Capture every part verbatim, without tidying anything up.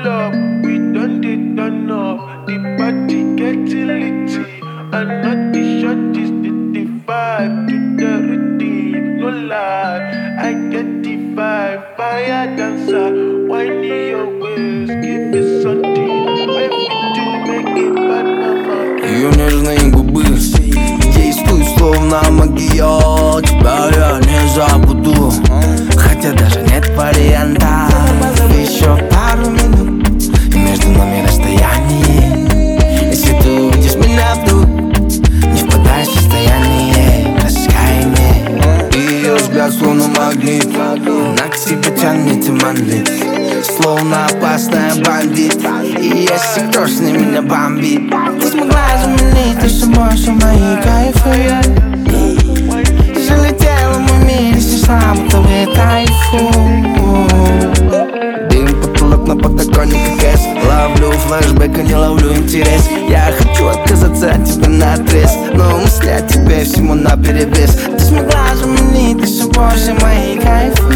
pull up, we done dey turn up. The party getting litty, and not the shorties did the vibe to the rhythm. No lie, I get the vibe. Fire dancer, whining your waist, give me something. Make me do, make it bad, mama. Ее нежные губы действуют словно магия. Тебя я не забуду, хотя даже нет варианта. Еще пару минут, и между нами расстояние. Если ты увидишь меня вдруг, не впадай в состояние раскаяния. Ее взгляд словно магнит, она к себе тянет и манит, словно опасная бандит. И если крошный меня бомбит, ты смогла заменить лишь собой все мои кайфы. Ты залетела в мой мир и снесла будто бы тайфун. Дым, потолок на подоконнике кэс. Ловлю флешбэк, а не ловлю интерес. Я хочу отказаться от тебя наотрез, но мысли о тебе всему наперевес. Ты смогла заменить лишь собой все мои кайфы.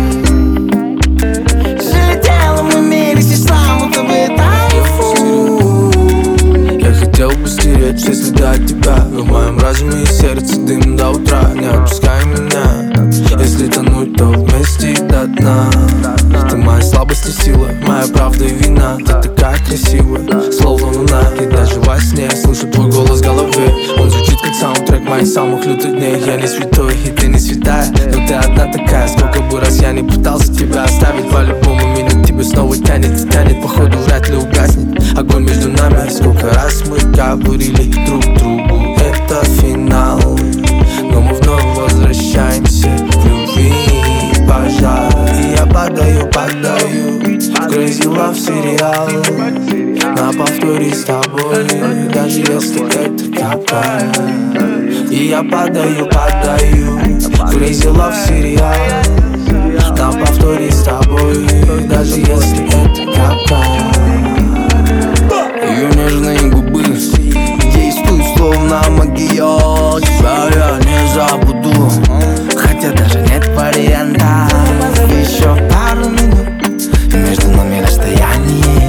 Залетела в мой мир и снесла будто бы тайфун. Я хотел бы стереть все следы от тебя в моем разуме и сердце, дым до утра. Не отпускай меня, если тонуть, то вместе до дна. Ты моя слабость и сила, моя правда и вина. Ты такая красивая, словно луна. И даже во сне слышу твой голос в голове. Он звучит как саундтрек моих самых лютых дней. Я не святой, и ты не святая, но ты одна такая. Сколько бы раз я не пытался тебя оставить, по-любому меня к тебе снова тянет и тянет. Походу вряд ли угаснет огонь между нами. Сколько раз мы говорили друг другу, это финал, но мы вновь возвращаемся в любви и пожар. И я падаю, падаю в Crazy Love сериал на повторе с тобой, даже если это капкан. И я падаю, падаю в Crazy Love сериал на повторе с тобой, даже если это капкан. Ее нежные губы действуют словно магия. Тебя я не забуду, хотя даже нет варианта. Еще пару минут, и между нами расстояние.